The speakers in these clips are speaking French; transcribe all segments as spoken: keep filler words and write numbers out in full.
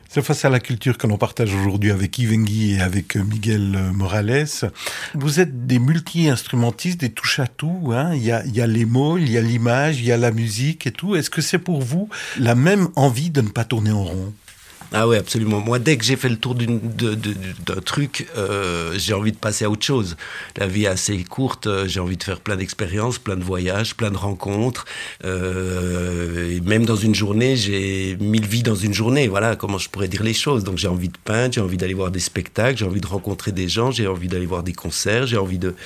C'est Face à la culture que l'on partage aujourd'hui avec Yves Engui et avec Miguel Morales. Vous êtes des multi-instrumentistes, des touche-à-tout. Hein. Il y a, il y a les mots, il y a l'image, il y a la musique et tout. Est-ce que c'est pour vous la même envie de ne pas tourner en rond ? Ah oui, absolument. Moi, dès que j'ai fait le tour d'une, de, de, d'un truc, euh, j'ai envie de passer à autre chose. La vie est assez courte, euh, j'ai envie de faire plein d'expériences, plein de voyages, plein de rencontres. Euh, et même dans une journée, j'ai mille vies dans une journée. Voilà comment je pourrais dire les choses. Donc j'ai envie de peindre, j'ai envie d'aller voir des spectacles, j'ai envie de rencontrer des gens, j'ai envie d'aller voir des concerts, j'ai envie de...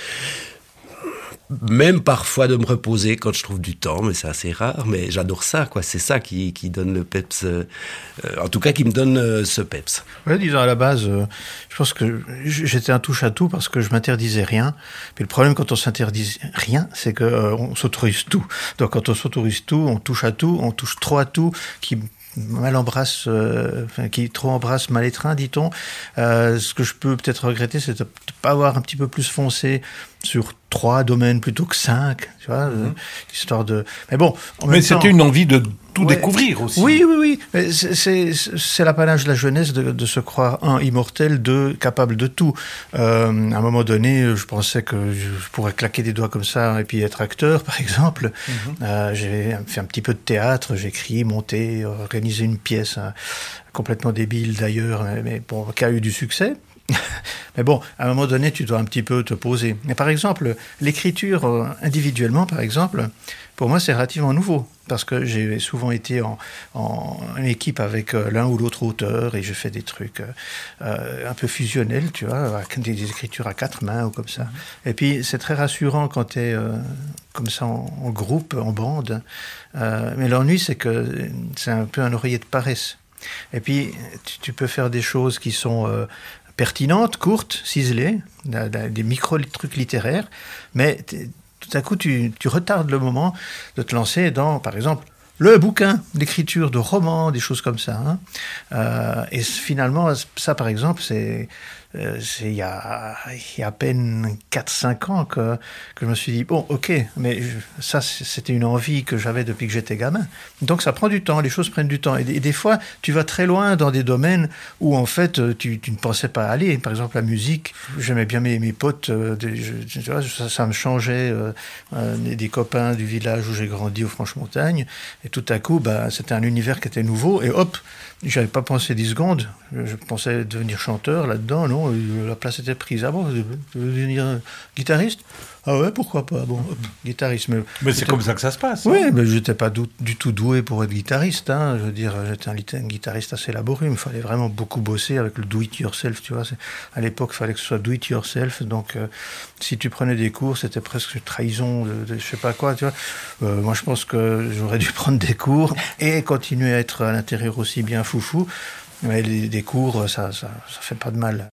Même parfois de me reposer quand je trouve du temps, mais c'est assez rare, mais j'adore ça, quoi. C'est ça qui, qui donne le peps, euh, en tout cas qui me donne euh, ce peps. Ouais, disons à la base, euh, je pense que j'étais un touche-à-tout parce que je m'interdisais rien. Puis le problème quand on s'interdit rien, c'est que euh, on s'autorise tout. Donc quand on s'autorise tout, on touche à tout, on touche trop à tout, qui mal embrasse, euh, enfin, qui trop embrasse mal étreint, dit-on. Euh, ce que je peux peut-être regretter, c'est de ne pas avoir un petit peu plus foncé sur trois domaines plutôt que cinq, tu vois, mm-hmm. euh, histoire de... Mais bon... En Mais même c'était temps, une envie de tout ouais, découvrir aussi. Oui, oui, oui. Mais c'est, c'est, c'est l'apanage de la jeunesse de, de se croire, un, immortel, deux, capable de tout. Euh, à un moment donné, je pensais que je pourrais claquer des doigts comme ça et puis être acteur, par exemple. Mm-hmm. Euh, j'ai fait un petit peu de théâtre, j'ai écrit, monté, organisé une pièce hein, complètement débile d'ailleurs, mais, mais bon, qui a eu du succès. Mais bon, à un moment donné, tu dois un petit peu te poser. Mais par exemple, l'écriture euh, individuellement, par exemple, pour moi, c'est relativement nouveau. Parce que j'ai souvent été en, en équipe avec euh, l'un ou l'autre auteur et je fais des trucs euh, un peu fusionnels, tu vois, des, des écritures à quatre mains ou comme ça. Et puis, c'est très rassurant quand tu es euh, comme ça en, en groupe, en bande. Euh, mais l'ennui, c'est que c'est un peu un oreiller de paresse. Et puis, tu, tu peux faire des choses qui sont... Euh, pertinentes, courtes, ciselées, des micro-trucs littéraires, mais tout à coup, tu, tu retardes le moment de te lancer dans, par exemple, le bouquin d'écriture de romans, des choses comme ça. Hein. Euh, et finalement, ça, par exemple, c'est... Euh, c'est il y a, il y a à peine quatre cinq ans que, que je me suis dit, bon, ok, mais je, ça, c'était une envie que j'avais depuis que j'étais gamin. Donc, ça prend du temps, les choses prennent du temps. Et, et des fois, tu vas très loin dans des domaines où, en fait, tu, tu ne pensais pas aller. Par exemple, la musique, j'aimais bien mes, mes potes, euh, des, je, tu vois, ça, ça me changeait euh, euh, des, des copains du village où j'ai grandi, aux Franches-Montagnes. Et tout à coup, bah, c'était un univers qui était nouveau. Et hop, j'avais pas pensé dix secondes. Je, je pensais devenir chanteur là-dedans, non. La place était prise. Ah bon, tu veux devenir guitariste ? Ah ouais, pourquoi pas ? Bon, hop, guitariste. Mais, mais c'est comme ça que ça se passe. Oui, hein. mais je n'étais pas du, du tout doué pour être guitariste. Hein. Je veux dire, j'étais un, un guitariste assez laborieux. Il me fallait vraiment beaucoup bosser avec le do-it-yourself. Tu vois, c'est, à l'époque, il fallait que ce soit do-it-yourself. Donc, euh, si tu prenais des cours, c'était presque une trahison de, de je sais pas quoi. Tu vois. Euh, moi, je pense que j'aurais dû prendre des cours et continuer à être à l'intérieur aussi bien foufou. Mais les, des cours, ça, ça, ça fait pas de mal.